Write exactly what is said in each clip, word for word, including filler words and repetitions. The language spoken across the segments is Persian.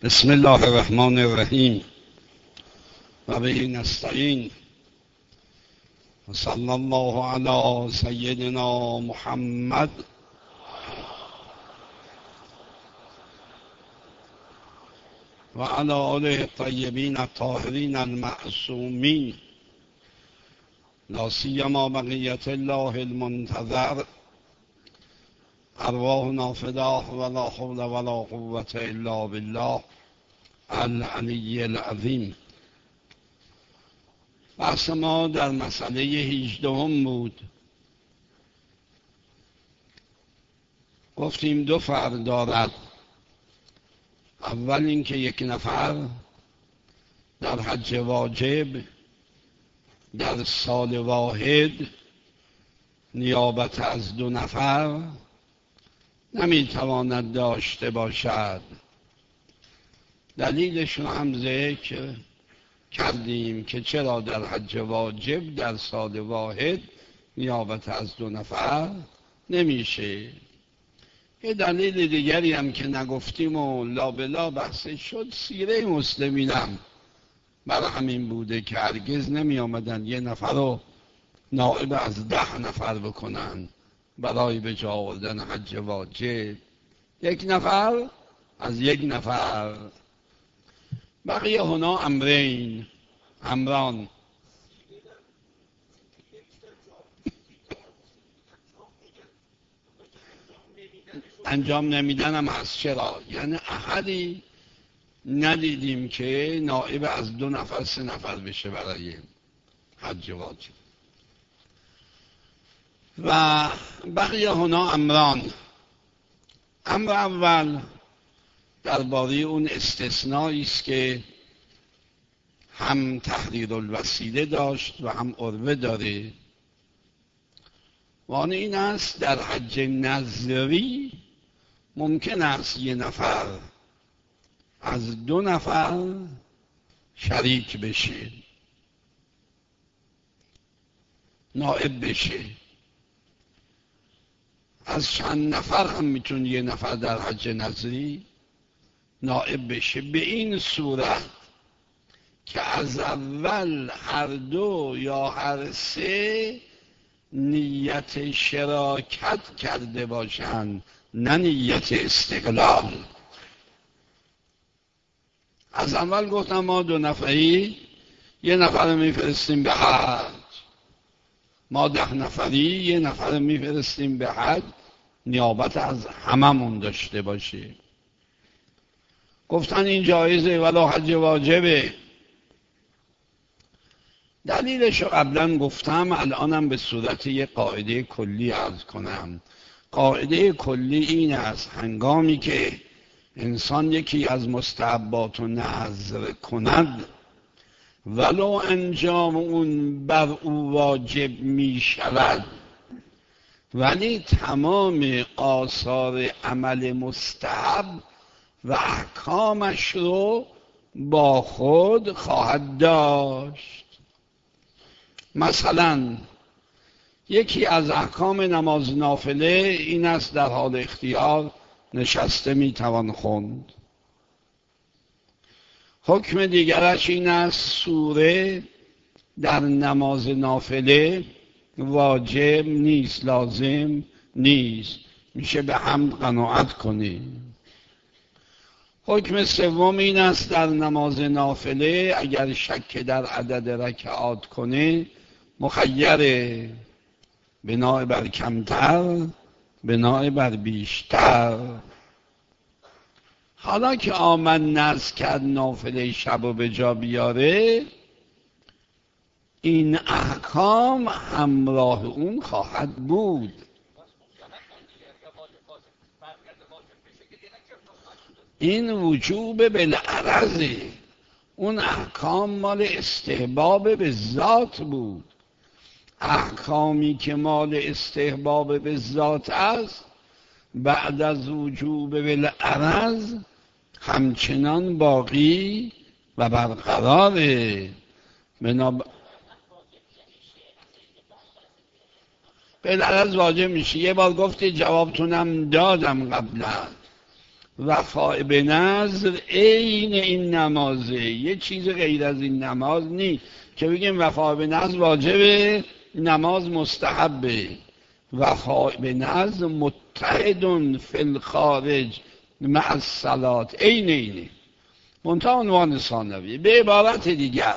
بسم الله الرحمن الرحیم و به نستعین و صلی الله علی سیدنا محمد و علی آله الطیبین الطاهرین المعصومین لا سیما بقیة الله المنتظر ارواحنا فداه ولا حول ولا قوة الا بالله العلی العظیم. بحث ما در مسئله هجدهم بود. گفتیم دو فرق دارد. اول اینکه یک نفر در حج واجب در سال واحد نیابت از دو نفر نمیتواند داشته باشد. دلیلش رو هم ذکر کردیم که چرا در حج واجب در سال واحد نیابت از دو نفر نمیشه. یه دلیل دیگری هم که نگفتیم و لابلا بحث شد، سیره مسلمینم برای همین بوده که هرگز نمی آمدن یه نفر رو نائب از ده نفر بکنن برای به جا آوردن حج واجب. یک نفر از یک نفر. بقیه هنا امرین امران انجام نمیدن هم هست. چرا؟ یعنی احدی ندیدیم که نائب از دو نفر سه نفر بشه برای حج واجب. و بقیه هنا امران. امر اول درباره اون استثنایی است که هم تحریر الوسیله داشت و هم عروه داره. و آن این است در حج نظری ممکن است یه نفر از دو نفر شریک بشه، نائب بشه. از چند نفر هم میتونه یه نفر در حج نظری نائب بشه، به این صورت که از اول هر دو یا هر سه نیت شراکت کرده باشند، نه نیت استقلال. از اول گفتم ما دو نفری یه نفر رو میفرستیم به حج، ما ده نفری یه نفر رو میفرستیم به حج، نیابت از هممون داشته باشه. گفتن این جایزه ولی حج واجبه. دلیلش رو قبلا گفتم، الانم به صورت یک قاعده کلی عرض کنم. قاعده کلی این است: هنگامی که انسان یکی از مستحبات رو نذر کند ولو انجام اون بر او واجب می شود، ولی تمام آثار عمل مستحب و احکامش رو با خود خواهد داشت. مثلا یکی از احکام نماز نافله این است در حال اختیار نشسته میتوان خوند. حکم دیگرش این است سوره در نماز نافله واجب نیست، لازم نیست، میشه به حمد قناعت کنی. حکم سوم این است در نماز نافله اگر شک در عدد رکعات کنه مخیره، بنای بر کمتر بنای بر بیشتر. حالا که آمد نذر کرد نافله شب و به جا بیاره، این احکام همراه اون خواهد بود. این وجوب بالعرضه. اون احکام مال استحباب به ذات بود. احکامی که مال استحباب به ذات است بعد از وجوب بالعرض همچنان باقی و برقراره. بنابراین بالعرض واجب میشه. یه بار گفتی جوابتونم دادم قبلا. وفا به نظر عین این نمازه، یه چیز غیر از این نماز نیست که بگیم وفا به نظر واجبه نماز مستحبه. وفا به نظر متحد فی الخارج مع الصلاة عین اینه، منتها عنوان ثانوی. به عبارت دیگر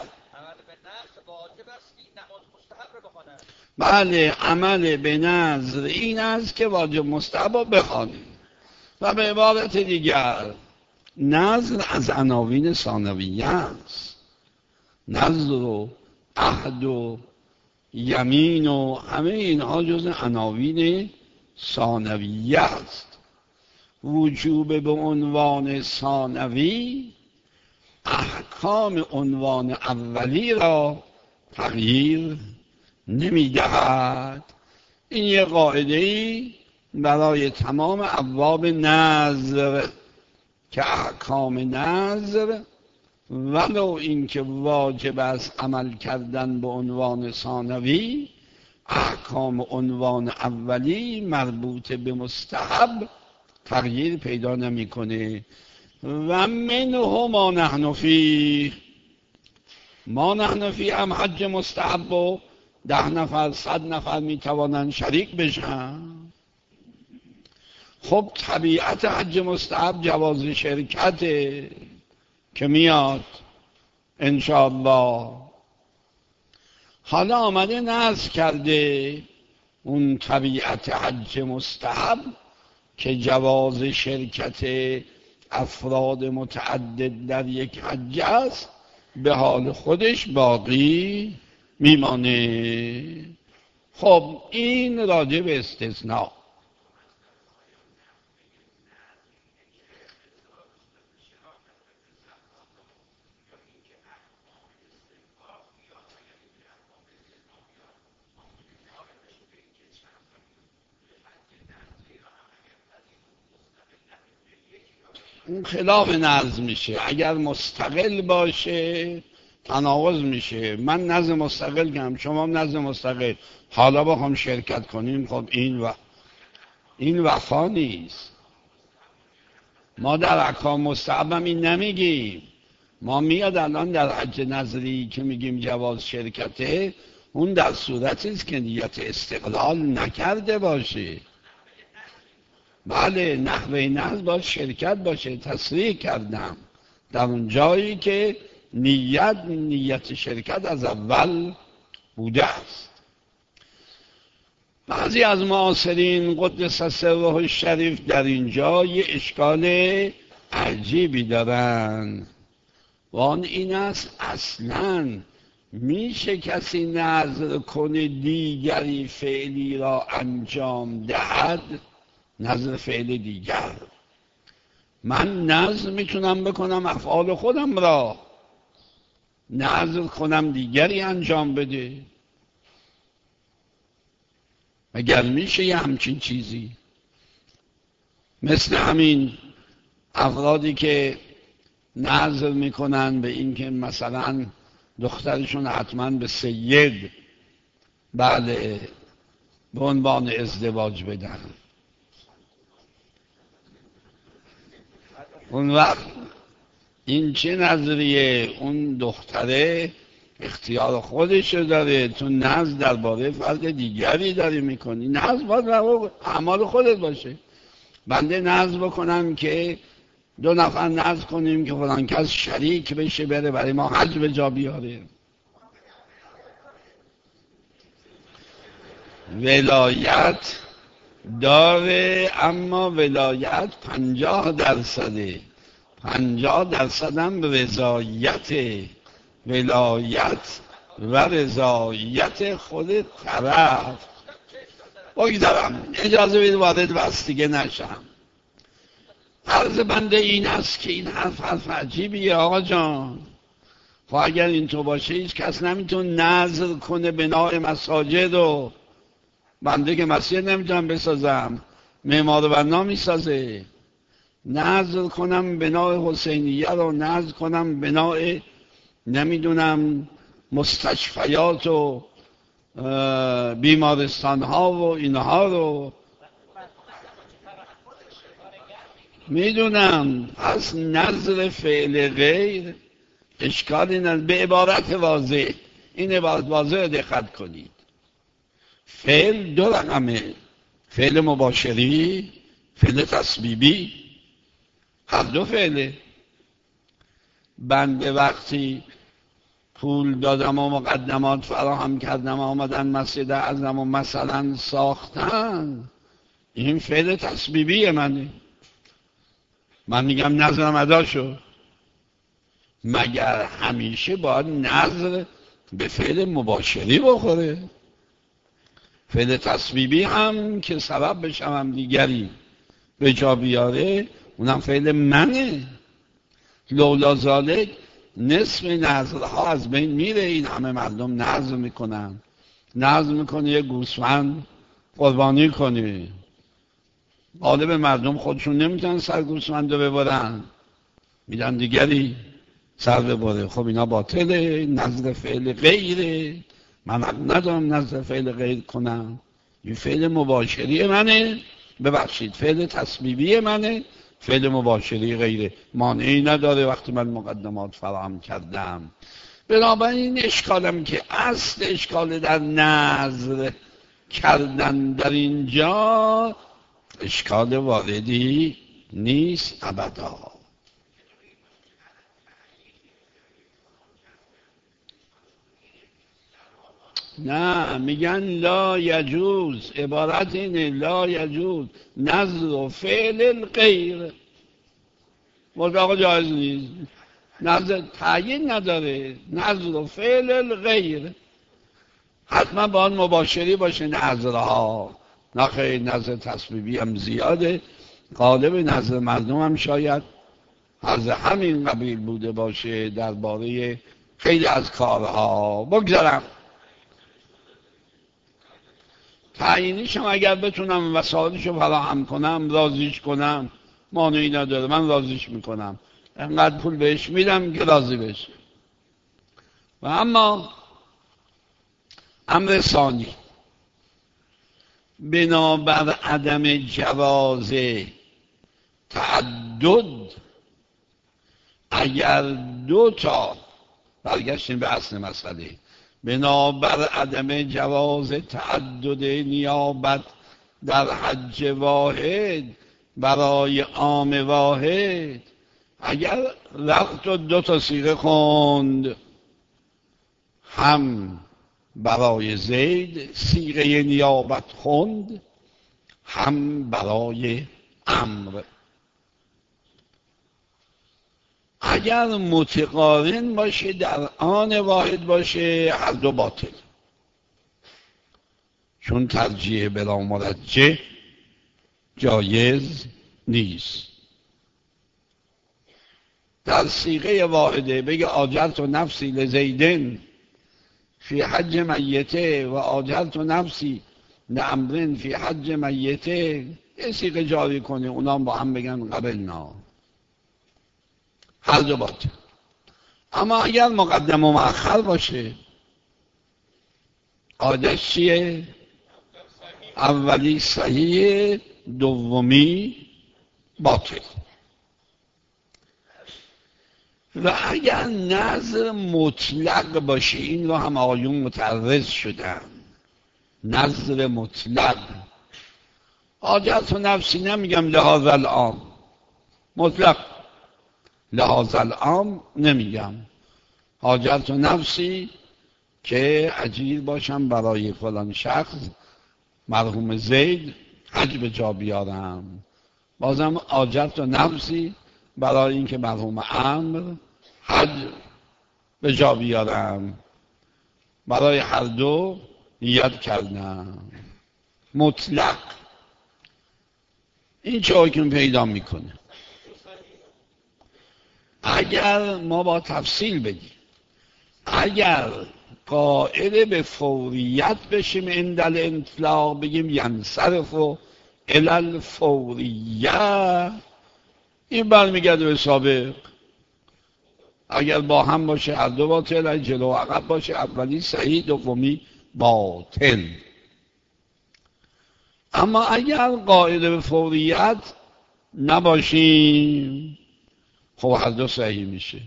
بله عمل به نظر این است که واجب مستحب بخوانیم. و به عبارت دیگر نظر از عناوین ثانویه است. نظر و عهد و یمین و همه اینها جز عناوین ثانویه است. وجوب به عنوان ثانوی احکام عنوان اولی را تغییر نمی‌دهد. این یه قاعده‌ای برای تمام ابواب نظر که احکام نظر ولو اینکه واجب است عمل کردن به عنوان ثانوی، احکام عنوان اولی مربوط به مستحب تغییر پیدا نمی‌کنه. و منه ما نحن فیه، ما نحن فیه هم حج مستحب و ده نفر صد نفر میتوانند شریک بشن. خب طبیعت حج مستحب جواز شرکته که میاد انشاءالله. حالا آمده نصب کرده اون طبیعت حج مستحب که جواز شرکت افراد متعدد در یک حج است به حال خودش باقی میمانه. خب این راجع به استثناء. اون خلاف نظم میشه. اگر مستقل باشه تناقض میشه. من نظم مستقل گم، شما نظم مستقل، حالا بخوام شرکت کنیم، خب این و این وفا نیست. ما در احکام مستحب هم این نمیگیم. ما میاد الان در حج نظری که میگیم جواز شرکته، اون در صورتی است که نیت استقلال نکرده باشه. بله نحوه نظر باید شرکت باشه. تصریح کردم در اون جایی که نیت نیت شرکت از اول بوده است. بعضی از معاصرین قدس سره الشریف در اینجا یه اشکال عجیبی دارن و آن این است اصلاً میشه کسی نظر کنه دیگری فعلی را انجام دهد، نظر فعل دیگر. من نظر میتونم بکنم افعال خودم را، نظر کنم دیگری انجام بده. اگر میشه یه همچین چیزی، مثل همین افرادی که نظر میکنن به این که مثلا دخترشون حتما به سید بله به عنوان ازدواج بدن، اون وقت این چه نظریه؟ اون دختره اختیار خودش داره، تو نظر درباره فرد دیگری داری میکنی. نظر باید اعمال خودت باشه. بنده نظر بکنم که دو نفر نظر کنیم که فلان کس شریک بشه بره برای ما حج به جا بیاره. ولایت داره اما ولایت پنجاه درصده، پنجاه درصد هم رضایت، ولایت و رضایت خود طرف. بگذارم اجازه بید وارد بس دیگه نشم. عرض بنده این است که این حرف حرف عجیبیه آقا جان. خب اگر این تو باشه هیچ کس نمیتون نظر کنه بنای مساجد و بنده که مسجد نمیتونم بسازم، معمار بنا میسازه. نظر کنم بنای حسینیه رو، نظر کنم بنای نمیدونم مستشفیات و بیمارستان ها و اینها رو. میدونم. پس نظر فعل غیر اشکالی نداره. به عبارت واضح، این عبارت واضح رو دقت کنید. فعل دو رقمه، فعل مباشری، فعل تسبیبی، هر دو فعله. بنده وقتی پول دادم و مقدمات فراهم کردم و آمدن مسجد اعظم و مثلا ساختن، این فعل تسبیبی منه. من میگم نظرم ادا شد. مگر همیشه باید نظر به فعل مباشری بخوره؟ فعل تسبیبی هم که سبب بشم هم دیگری به جا بیاره، اونم فعل منه. لولا ذالک نصف نظرها از بین میره. این همه مردم نظر میکنن، نظر میکنه یه گوسفند قربانی کنه. غالب مردم خودشون نمیتونن سر گوسفند رو ببرن، میدن دیگری سر ببره. خب اینا باطله، نظر فعل غیره. من ندارم نظر فعل غیر کنم. این فعل مباشری منه، ببخشید فعل تسبیبی منه، فعل مباشری غیره. مانعی نداره وقتی من مقدمات فراهم کردم. بنابراین اشکالم که اصل اشکال در نظر کردن در اینجا اشکال واردی نیست ابدا. نه، میگن لا یجوز، عبارت اینه لا یجوز نظر و فعل الغیر. مطلقا جایز نیست، نظر تعیین نداره، نظر و فعل الغیر حتما باید مباشری باشه نظرها. نخیر، نظر تسبیبی هم زیاده، غالب نظر مردم هم شاید از همین قبیل بوده باشه درباره خیلی از کارها. بگذارم تعیینیشم اگر بتونم وسایلشو فراهم کنم، راضیش کنم، مانعی نداره، من راضیش میکنم، انقدر پول بهش میدم که راضی بشه. و اما امر ثانی، بنابر عدم جواز تعدد، اگر دو تا، برگشتیم به اصل مسئله، بنابر عدم جواز تعدد نیابت در حج واحد برای عام واحد، اگر رفت و دو تا صیغه خوند، هم برای زید صیغه نیابت خوند، هم برای عمرو، اگر متقارن باشه در آن واحد باشه، هر دو باطل، چون ترجیح بلا مرجح جایز نیست. در صیغه واحده بگه آجرت و نفسی لزیدن فی حج میته و آجرت و نفسی لعمرن فی حج میته، یه صیغه جاری کنه، اونا با هم بگن قبلنا، هر دو باطل. اما اگر مقدم و مؤخر باشه، قاعدش چیه؟ اولی صحیح، دومی باطل. و اگر نظر مطلق باشه، این رو هم آیون متعرض شدن، نظر مطلق، حاجت و نفسی نمیگم لحاظ العام، مطلق لحاظ العام نمیگم، حاجت و نفسی که اجیر باشم برای فلان شخص مرحوم زید حج به جا بیارم، بازم حاجت و نفسی برای اینکه مرحوم عمرو حج به جا بیارم، برای هر دو نیت کردم. مطلق این چه حکم پیدا میکنه؟ اگر ما با تفصیل بگیم، اگر قائل به فوریت بشیم اندل انطلاق، بگیم ینصرف و الال فوریت، این برمیگرده به سابق. اگر با هم باشه هر دو باطل، اگر جلو و عقب باشه اولی صحیح دومی باطل. اما اگر قائل به فوریت نباشیم خب هر دو صحیح میشه.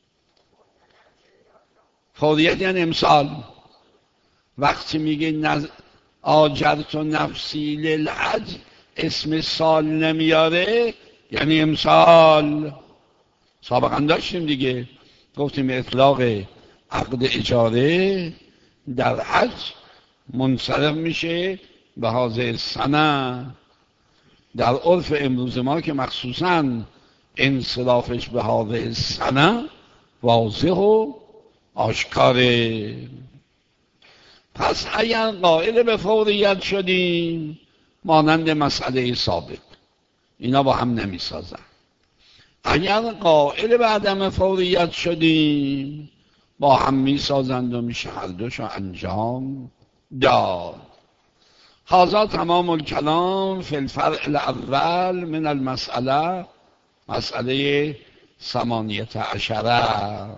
فوریت یعنی امسال. وقتی میگه نز... آجرت و نفسی للحج اسم سال نمیاره یعنی امسال. سابقا داشتیم دیگه، گفتیم اطلاق عقد اجاره در حج منصرف میشه به حاضر سنه. در عرف امروز ما که مخصوصاً انصرافش به حاضر سنه واضح و آشکاره. پس اگر قائل به فوریت شدیم مانند مسئله سابق اینا با هم نمی سازن. اگر قائل به عدم فوریت شدیم با هم می سازند و میشه هر دوشو انجام داد. هذا تمام الکلام فی الفرع الاول من المسئله، مسئله ثمانیت عشره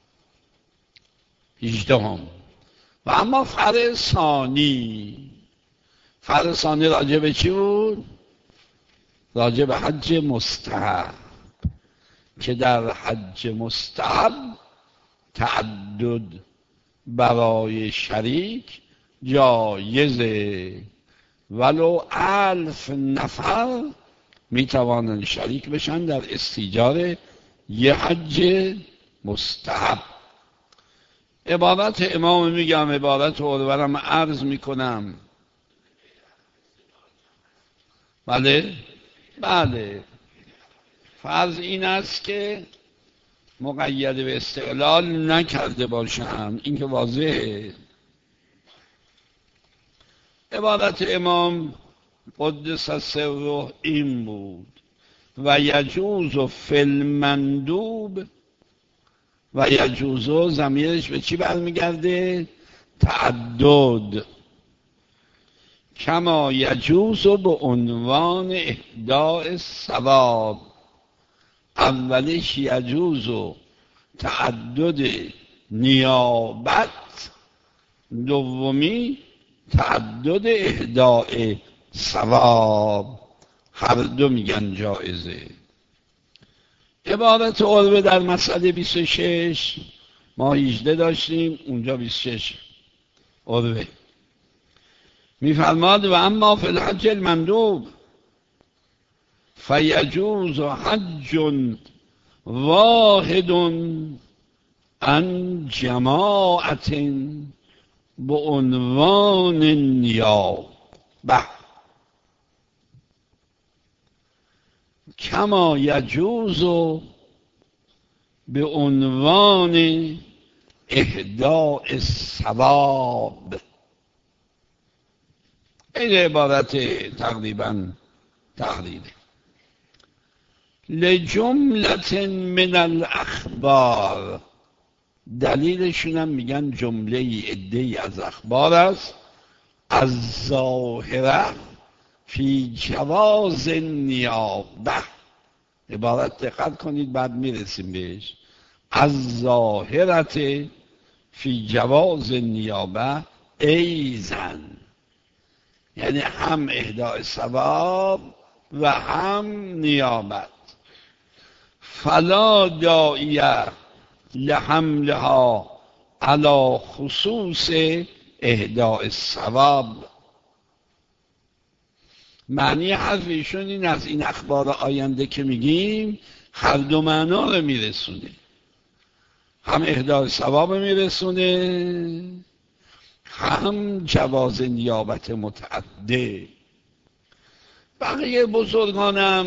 هجدهم. و اما فرع ثانی، فرع ثانی راجع به چی بود؟ راجع به حج مستحب، که در حج مستحب تعدد برای شریک جایزه، ولو الف نفر میتوانند شریک بشن در استیجار یه حج مستحب. عبارت امام میگم، عبارت اولورم عرض میکنم. بله بله فرض این است که مقید به استقلال نکرده باشم، این که واضحه. عبارت امام قدس سره این بود: و یجوز فی المندوب. و یجوز ضمیرش به چی برمیگرده؟ تعدد. کما یجوز به عنوان اهداء ثواب. اولش یجوز تعدد نیابت، دومی تعدد اهداء ثواب. هر دو میگن جایزه. عبارت عروه در مسئله بیست و شش ما هجده داشتیم، اونجا بیست و شش عروه میفرماد: و اما فی الحج المندوب فیجوز حج واحد عن جماعت به عنوان نیابه، کما یجوز به عنوان اهداء ثواب. این عبارت تقریبا تقریبا لجملت من الاخبار. دلیلشون هم میگن جمله عده‌ای از اخبار است، از ظاهره فی جواز نیابه. عبارت دقت کنید بعد میرسیم بهش. از ظاهرت فی جواز نیابه ایزن، یعنی هم اهداء ثواب و هم نیابت. فلا داعیه لحملها علی خصوص اهداء الثواب. معنی حرفشون این از این اخبار آینده که میگیم هر دو معنا رو میرسونه، هم اهداء ثواب میرسونه هم جواز نیابت متعدد. بقیه بزرگانم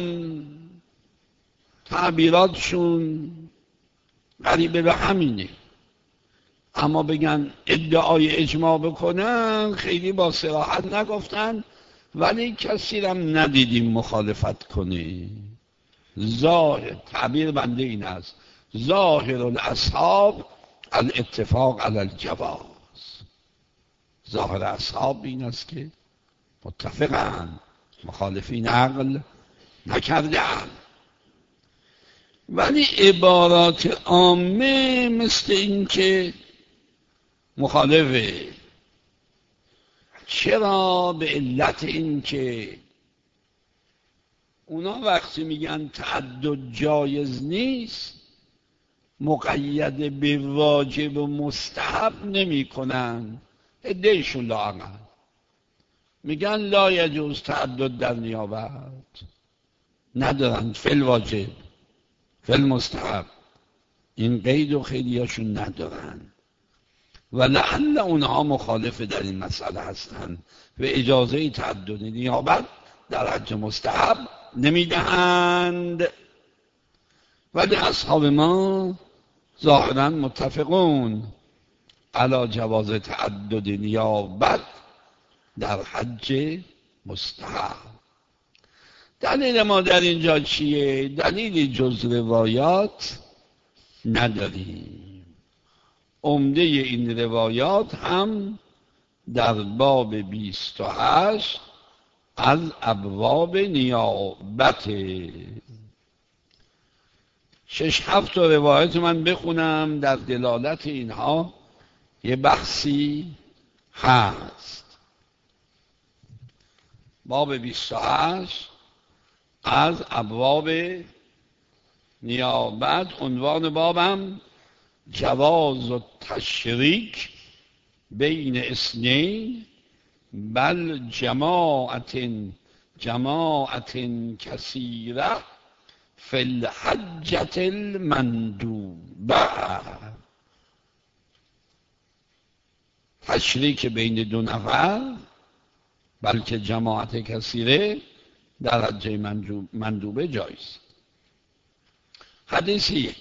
تعبیراتشون قریبه به همینه، اما بگن ادعای اجماع بکنن خیلی با صراحت نگفتن، ولی کسی رم ندیدیم مخالفت کنه. ظاهر تعبیر بنده این است: ظاهر الاصحاب الاتفاق علی الجواز. ظاهر اصحاب این است که متفقن، مخالفین عقل نکردن. ولی عبارات عامه مثل این که مخالفه. چرا؟ به علت این که اونا وقتی میگن تعدد جایز نیست مقید به واجب و مستحب نمی کنن. عدهشون لااقل میگن لا یجوز تعدد در نیابت، ندارن فی الواجب فی المستحب، این قید و خیلیاشون ندارن و لعل اونها مخالف در این مسئله هستن و اجازه تعدد نیابت در حج مستحب نمیدهند. ولی اصحاب ما ظاهرا متفقون علی جواز تعدد نیابت در حج مستحب. دلیل ما در اینجا چیه؟ دلیلی جز روایات نداریم. عمده این روایات هم در باب بیست و هشت از ابواب نیابت. شش هفت روایت من بخونم در دلالت اینها یه بحثی هست. باب بیست و هشت از ابواب نیابت، عنوان بابم جواز و تشریک بین اثنین بل جماعت جماعت کثیره فی الحجة المندوبه. تشریک بین دو نفر بلکه جماعت کثیره در حجه مندوبه جایز. حدیث یک،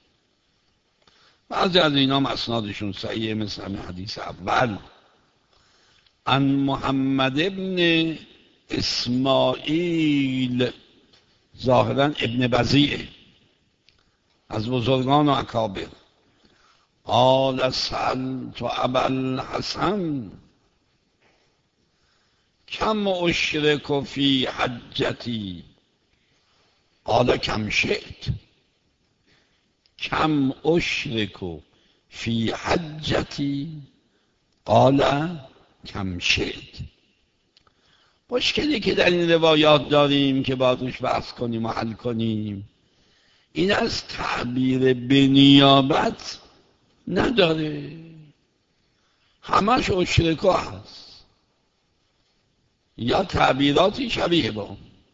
بعضی از اینا مسنادشون صحیحه مثل همین حدیث اول. عن محمد ابن اسماعیل، ظاهرا ابن بزیع، از بزرگان و اکابر، قال سألت ابا الحسن کم اشرک فی حجتی قال کم شئت. کم اشرک فی حجتی قال کم شئت. مشکلی که در این روایات داریم که باید روش بحث کنیم و حل کنیم این از تعبیر به نیابت نداره، همش اشرکا هست یا تعبیراتی شبیه با.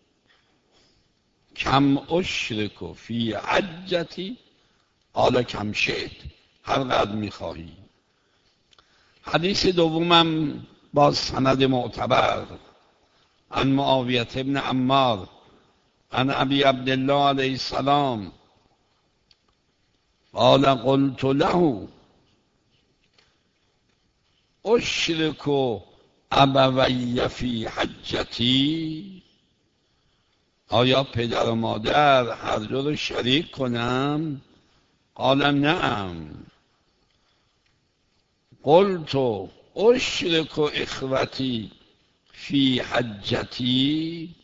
کم اشرک فی حجتی قال کم شئت، هر قدر میخواهی. حدیث دومم باز سند معتبر عن معاویة ابن عمار عن ابی عبدالله علیه السلام قال قلت له اشرک ابوی فی حجتی، آیا پدر و مادر هر دو رو شریک کنم؟ قال نعم. قلت اشرک اخوتی فی حجتی،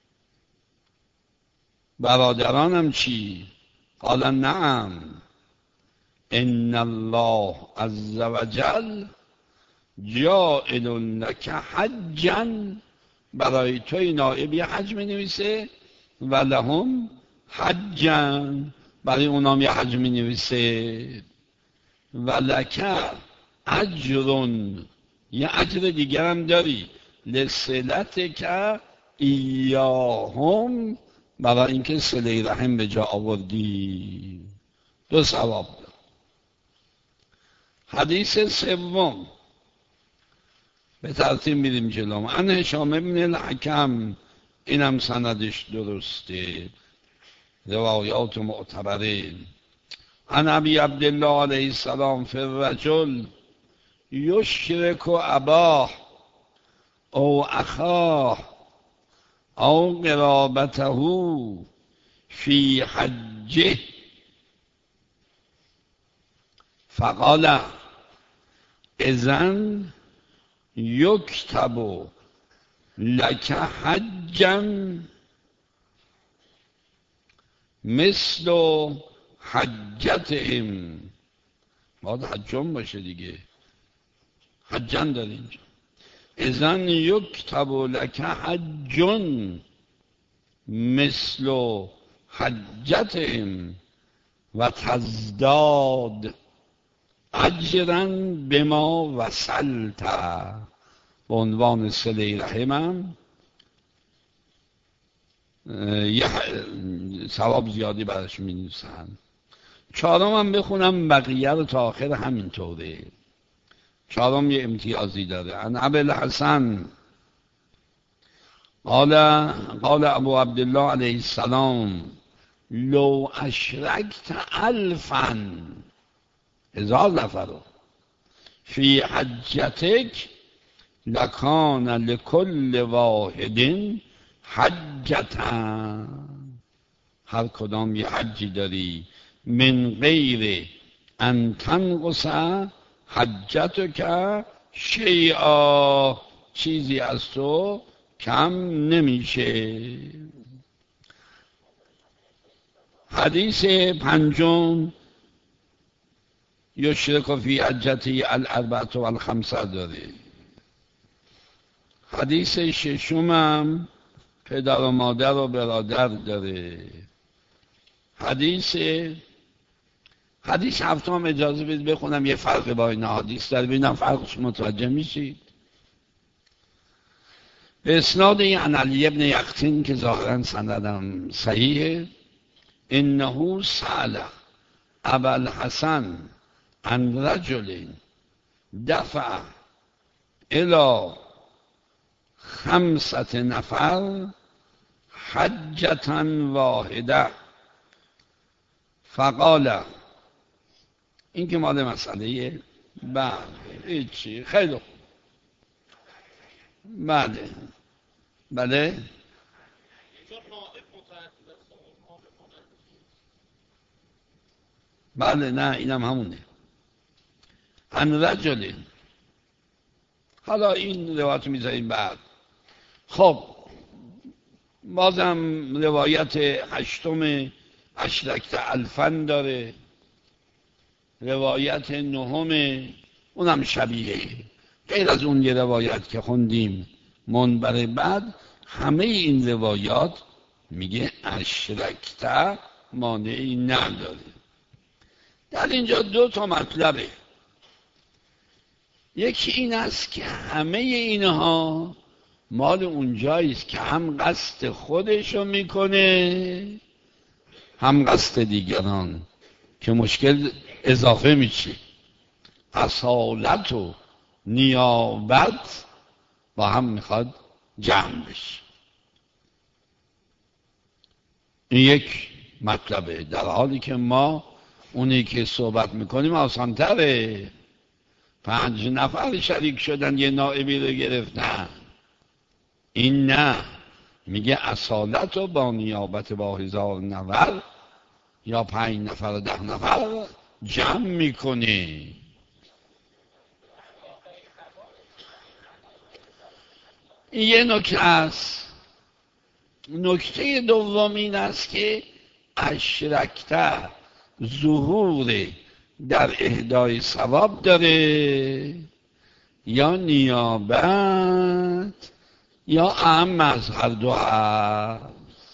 برادرانم چی؟ قال نعم. ان الله عز وجل جائل لک حجا، برای توی نائب یه حج می نویسه و لهم حجا، برای اونام یه حج می نویسه و لک اجرون، یه اجر دیگر هم داری لصلت که ایاهم، برای اینکه صله رحم به جا آوردی، دو ثواب دار. حدیث سوم به ترتیب میریم جلو. عن هشام ابن الحکم، اینم سندش درسته، روایات معتبره. عن ابی عبدالله علیه السلام فی الرجل یشرک اباه او اخاه او قرابته فی حجه فقال اذن یکتب لک حجا مثل حجتهم، باید حجم باشه دیگه، حجن داره اینجا. اذن یکتب لک حجن مثل حجتهم و تزداد اجرا به ما وصلت. به عنوان صله رحمم یه ثواب زیادی براش می نویسن. چهارم هم بخونم بقیه رو تا آخر همینطوره. چهارم یه امتیازی داره. ان ابی الحسن قال قال ابو عبدالله علیه السلام لو اشرکت الفا هزار نفر فی حجتک لکان لکل واحد حجتا. هر کدام یه حجی داری من غیر ان تنقص حجتک شیئا، چیزی از تو کم نمیشه. حدیث پنجم یشرک فی حجتی الاربعه و الخمسه داره. حدیث ششمم پدر و مادر و برادر داره. حدیث حدیث هفتم اجازه بدید بخونم، یه فرق با این حدیث داره، ببینم فرقش متوجه میشید. به اسناد عن علی ابن یقطین که ظاهرا سندم صحیحه، انه سأل ابا الحسن عن رجل دفع الى خمسة نفر حجة واحده فقال، این که مال مسئله بله هیچی خیلی خوب بله بله بله نه اینم همونه. عن رجل، حالا این روایت میذاریم بعد. خب بازم روایت هشتم اشرکت الفن داره، روایت نهم اونم شبیه، غیر از اون یه روایت که خوندیم منبر بعد. همه این روایات میگه اشرکت مانعی نداره. در اینجا دو تا مطلبه. یکی این است که همه اینها مال اونجاییست که هم قصد خودشو میکنه هم قصد دیگران، که مشکل اضافه میشه. اصالت و نیابت با هم میخواد جمع بشه. این یک مطلبه، در حالی که ما اونی که صحبت میکنیم آسانتره. پنج نفر شریک شدن یه نائبی رو گرفتن، این نه، میگه اصالت رو با نیابت با هزار نفر یا پنج نفر و ده نفر جمع میکنی. این یه نکته است. نکته دوم این است که اشرکته ظهور در اهدای ثواب داره یا نیابت یا اهم از هر دو هست.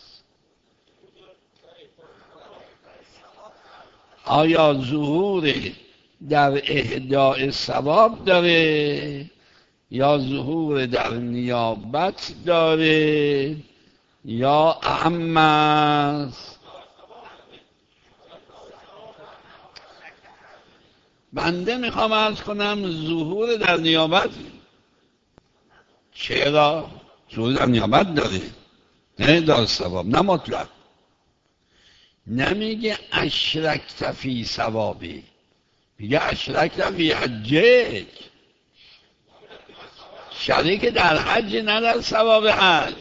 آیا ظهور در اهدای ثواب داره یا ظهور در نیابت داره یا اهم است؟ بنده میخوام عرض کنم ظهور در نیابت. چرا؟ ظهور در نیابت داره، نه در ثواب، نه مطلق. نمیگه اشرکت فی ثوابی، میگه اشرکت فی حجک. شریک در حج نه در ثواب حج.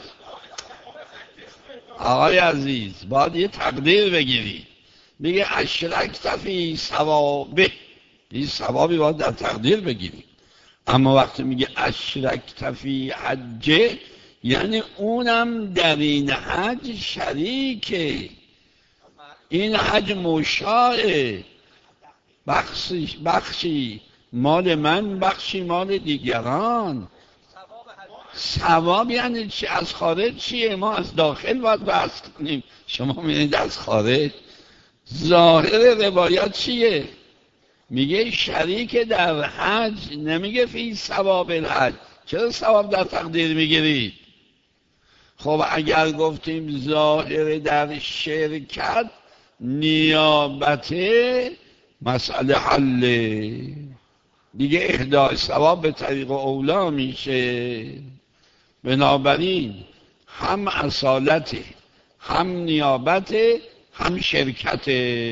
آقای عزیز باید یه تقدیر بگیری، میگه اشرکت فی ثوابه، این ثوابی باید در تقدیر بگیری. اما وقتی میگه اشرکت فی حجه، یعنی اونم در این حج شریکه. این حج مشاعه، بخشی, بخشی مال من، بخشی مال دیگران. ثواب یعنی چی؟ از خارج چیه؟ ما از داخل باید بحث کنیم. شما می‌بینید از خارج. ظاهر روایت چیه؟ میگه شریک در حج، نمیگه فی ثواب الحج. چرا ثواب در تقدیر میگیرید؟ خب اگر گفتیم ظاهر در شرکت نیابت مسئله حل دیگه، اهدای ثواب به طریق اولا میشه. بنابراین هم اصالت، هم نیابت، هم شرکت،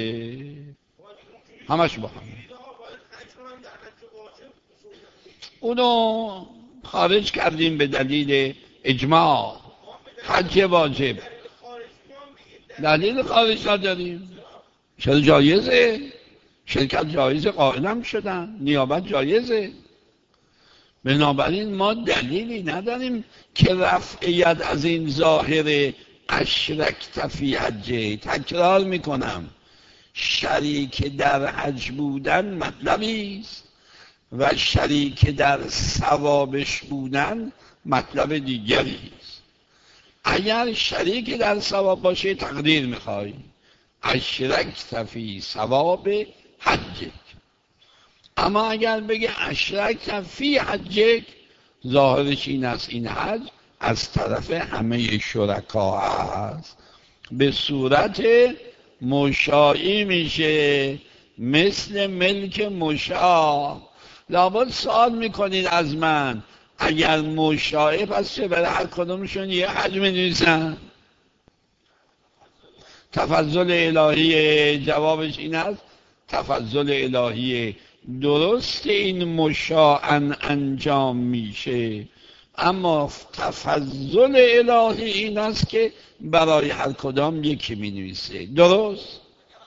همش با هم. اونو خارج کردیم به دلیل اجماع. حج واجب دلیل خارج نداریم. چرا جایزه؟ شرکت جایزه، قائلم شدن، نیابت جایزه. بنابراین ما دلیلی نداریم که رفعیت از این ظاهر اشرکت فی حجه. تکرار میکنم، شریک در حج بودن مطلبی است و شریک در ثوابش بودن مطلب دیگری است. اگر شریک در ثواب باشه تقدیر میخوای، اشرکت فی ثواب حجک. اما اگر بگه اشرکت فی حجک، ظاهرش این است این حج از طرف همه شرکا هست، به صورت مشاعی میشه، مثل ملک مشاع. لابد سوال میکنید از من، اگر مشاعه پس چه؟ برای هر کدومشون یه حج می‌نویسن؟ تفضل الهی. جوابش این است تفضل الهی. درست این مشاعن انجام میشه، اما تفضل الهی این است که برای هر کدام یکی می‌نویسه. درست؟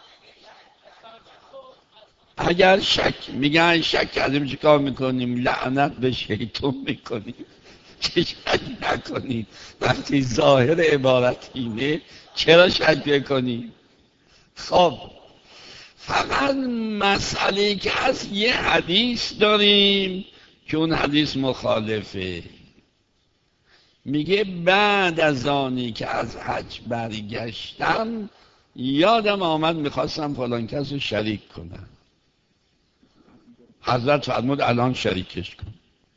اگر شک میگن شک کردیم چیکار میکنیم؟ لعنت به شیطان میکنیم. چه شک نکنید وقتی ظاهر عبارت اینه، چرا شک بکنید؟ خب فقط مسئله که هست یه حدیث داریم که اون حدیث مخالفه. میگه بعد از آنی که از حج برگشتم یادم آمد میخواستم فلان کس رو شریک کنم. حضرت فرمود الان شریکش کن.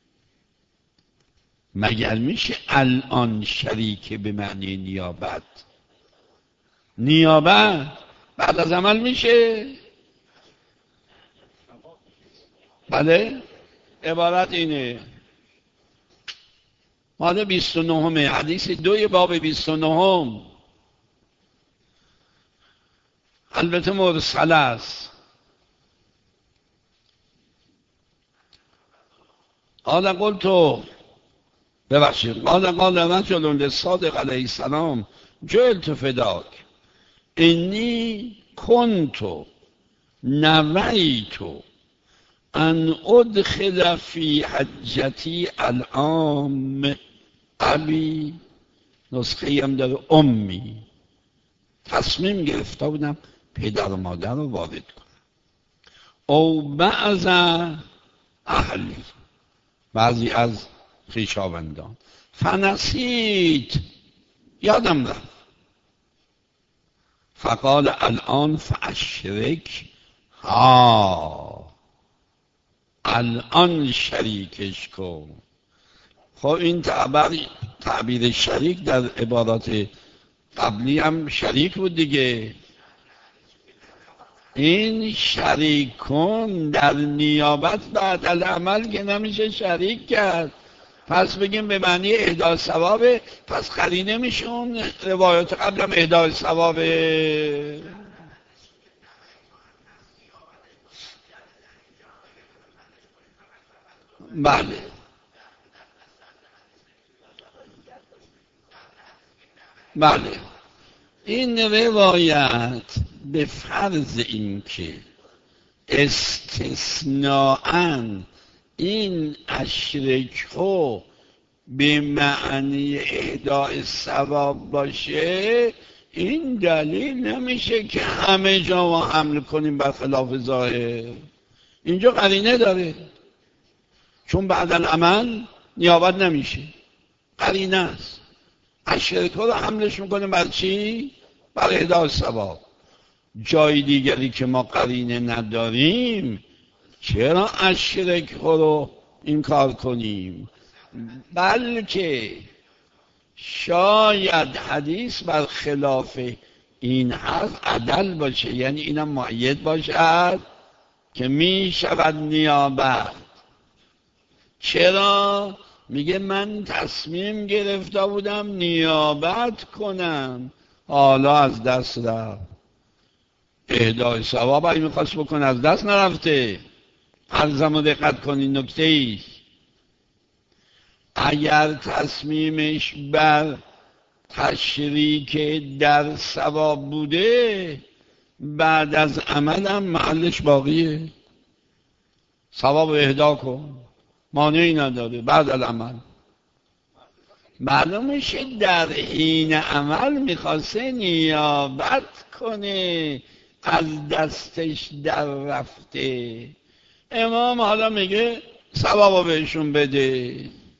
مگر میشه الان شریک به معنی نیابت؟ نیابت بعد از عمل میشه؟ بله، عبارت اینه. ماده بیست و نهم حدیث دوی باب بیست و نهم، البته مرسل است. قال قلت ببخشید قال قال رجل للصادق علیه السلام جئت فداک انی کنت نویت ان ادخل فی حجتی العام ابی، نسخه هم داره امی. تصمیم گرفته بودم پدر و مادر رو وارد کنم. او بعض اهلی، بعضی از خویشاوندان. فنسیت، یادم رفت. فقال الان فاشرک ها، الان شریکش کن. خب این تعبیر تعبیر شریک در عبارات قبلی هم شریک بود دیگه. این شریک کن در نیابت بعد العمل که نمیشه شریک کرد. پس بگیم به معنی اهدای ثوابه، پس قرینه میشه اون روایات قبلم اهدای ثوابه. بله بله، این روایت به فرض این که استثناءً این اشرکو به معنی اهدای ثواب باشه، این دلیل نمیشه که همه جا ما حمل کنیم بر خلاف ظاهر. اینجا قرینه داره، چون بعد العمل نیابت نمیشه. قرینه است. اشرک رو حملش میکنه بر چی؟ بر اهدای ثواب. جای دیگری که ما قرینه نداریم چرا اشرک رو این کار کنیم؟ بلکه شاید حدیث بر خلاف این حرف عدل باشه، یعنی اینم مؤید باشد که می شود نیابت. چرا؟ میگه من تصمیم گرفته بودم نیابت کنم، حالا از دست رفت. اهدای ثواب اگه میخواست بکنه از دست نرفته. عرضم رو دقت کنین نکته ای، اگر تصمیمش بر تشریک در ثواب بوده بعد از عمل هم محلش باقیه. ثواب اهدا کن، مانعی نداره. بعد از عمل معلومه در حین عمل میخواسته نیابت کنه از دستش در رفته. امام حالا میگه ثواب بهشون بده.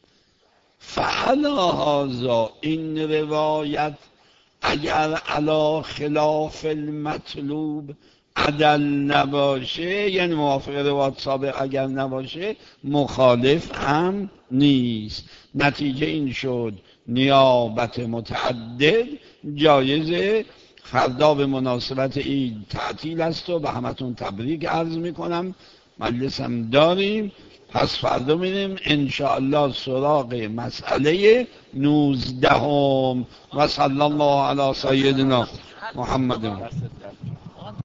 فعلا هذا، این روایت اگر علی خلاف المطلوب عدل نباشه، یعنی موافق روایت سابق اگر نباشه، مخالف هم نیست. نتیجه این شد نیابت متعدد جایزه. فردا به مناسبت عید تعطیل است و به همتون تبریک عرض میکنم. مجلسم داریم، پس فردا میریم انشاءالله سراغ مسئله نوزدهم. و صلی الله علی سیدنا محمد.